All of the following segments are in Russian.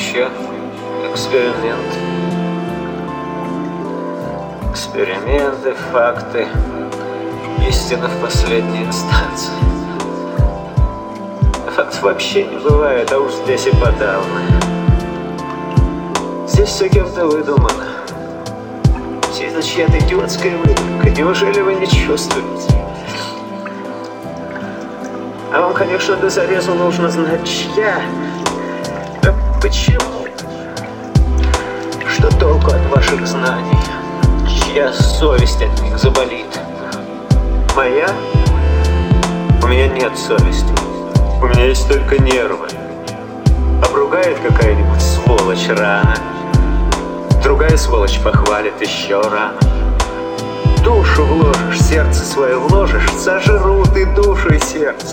вообще эксперимент. Эксперименты, факты, истина в последней инстанции. Фактов вообще не бывает, а уж здесь и подавно. Здесь все кем-то выдумано. Все это чья-то идиотская выдумка. Неужели вы не чувствуете? А вам, конечно, до зарезу нужно знать, чья. Да почему? Что толку от ваших знаний? Чья совесть от них заболит? Моя? У меня нет совести. У меня есть только нервы. Обругает какая-нибудь сволочь рано. Другая сволочь похвалит еще рано. Душу вложишь, сердце свое вложишь, сожрут и душу, и сердце.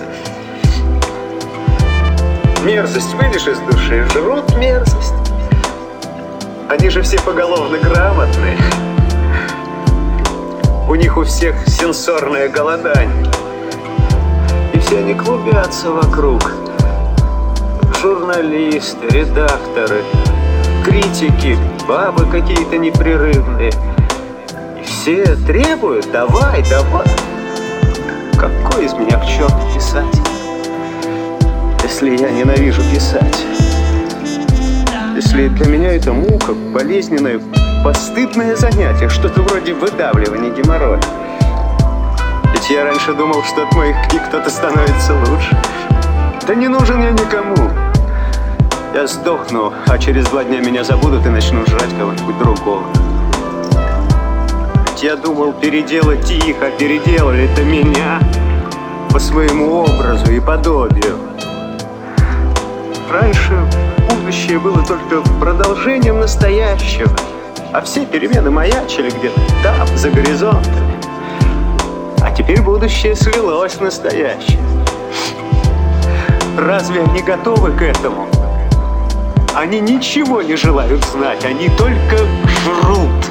Мерзость вынешь из души, жрут мерзость. Они же все поголовно грамотные. У них у всех сенсорное голодание. И все они клубятся вокруг. Журналисты, редакторы, критики, бабы какие-то непрерывные. И все требуют: давай, давай. Какой из меня к черту писатель, если я ненавижу писать? Если для меня это мука, болезненное, постыдное занятие, что-то вроде выдавливания геморроя. Ведь я раньше думал, что от моих книг кто-то становится лучше. Да не нужен я никому. Я сдохну, а через 2 дня меня забудут и начнут жрать кого-нибудь другого. Ведь я думал, переделать их, а переделали-то меня по своему образу и подобию. Раньше будущее было только продолжением настоящего, а все перемены маячили где-то там, за горизонтом. А теперь будущее слилось в настоящее. Разве они готовы к этому? Они ничего не желают знать, они только жрут.